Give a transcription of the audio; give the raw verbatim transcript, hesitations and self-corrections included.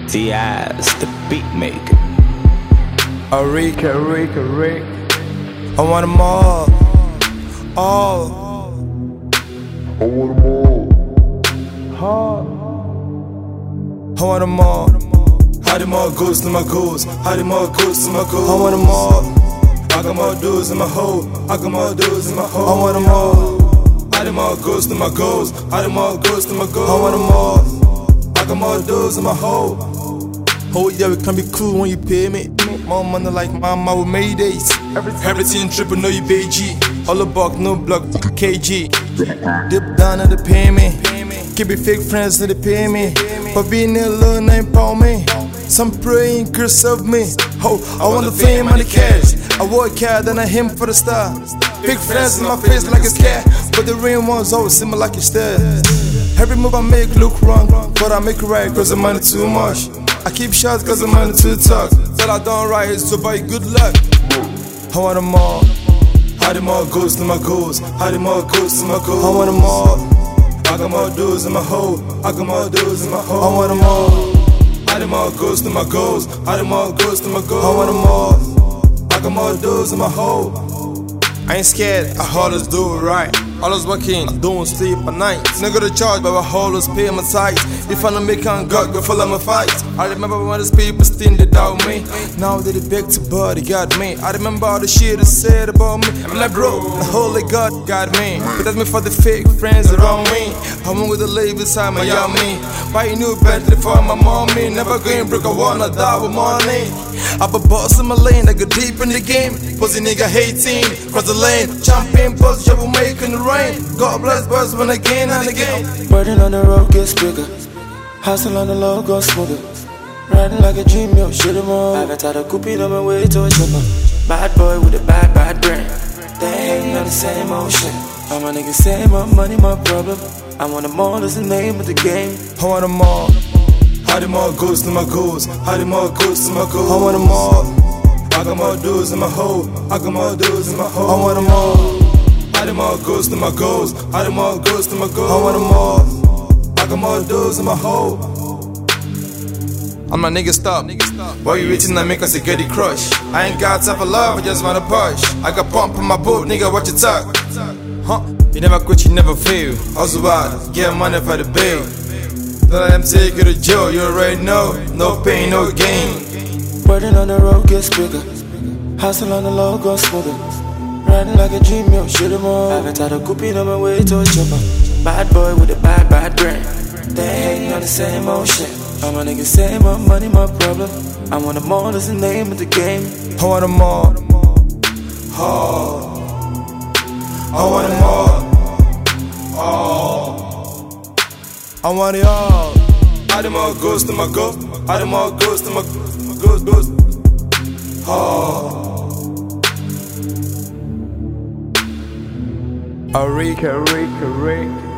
Diaz, the beat maker. Arika, Arika, Arika. I want them all, all. I want them all. Hard. I want them all. How them all goes to my goals. How them all goes to my goals. I want them all. I got more dudes in my hole. I got more dudes in my hole. I want them all. How them all goes to my goals. How them all goes to my goals. I want them all. I got more dudes in my hole. Oh yeah, we can be cool when you pay me. More money like mama with Maydays. Everything triple, know you pay G. All buck, no block, K G. Dip down and they pay me. Keep it fake friends and they pay me. For being a little name for me. Some praying girls serve me. Oh, I want the fame and the cash. I work hard and I aim for the star. Big friends in my face like a cat. But the rain ones always seem like a stare. Every move I make look wrong, but I make it right cause the money too much. I keep shots cause the money too talk. Till I don't right is to buy good luck. I want them all. How them all goes to my goals. How them all goes to my goals. I want them all. I got more dudes in my hole. I got more dudes in my hole. I want them all. How them all goes to my goals. How them all goes to my goals. I want them all. I got more dudes in my hole. I ain't scared, I always do it right. Always working, I don't sleep at night. Nigga the charge, but I always pay my tithes. If I don't make on God, go follow my fight. I remember when these people still they doubt me. Now that they beg to body got me. I remember all the shit they said about me. I'm like bro, the holy God got me. But that's me for the fake friends around me. I went with the lady inside Miami. Buy a new Bentley for my mommy. Never going broke, I wanna die with money. I be boss in my lane, I go deep in the game. Pussy nigga hating, cross the lane. Champion post, trouble making the rain. God bless boys when again and again. Burden on the road gets bigger. Hustle on the low goes smoother. Riding like a dream, yo, shit em all. I've had a coupe on my way to a chopper. Bad boy with a bad, bad brain. They hating on the same old shit. All my niggas say my money, my problem. I want them all, is the name of the game. I want them all. How them all goes to my goals. How them all goes to my goals. I want them all. I got more dudes in my hole. I got more dudes in my hole. I want them all. How them all goes to my goals. How them all goes to my goals. I want them all. I got more dudes in my hole. I'm my nigga stop. Why you waiting to make us a getty crush? I ain't got time for love, I just wanna push. I got pump in my boat, nigga, watch your talk. Huh? You never quit, you never fail. Hustle hard, get money for the bill. Don't let them take you to jail, you already know. No pain, no gain. Burden on the road gets bigger. Hustle on the low goes smoother. Riding like a dream, yo, shit em all. I've had a coupe on my way to a chopper. Bad boy with a bad, bad brain. They hating on the same old shit. All my niggas say my money, my problem. I want them all, is the name of the game. I want them all. Oh. I want them all. Oh. I want it all. How them all goes to my go. How them all goes to my goes, goes. Oh. Arika, Arika, Arika.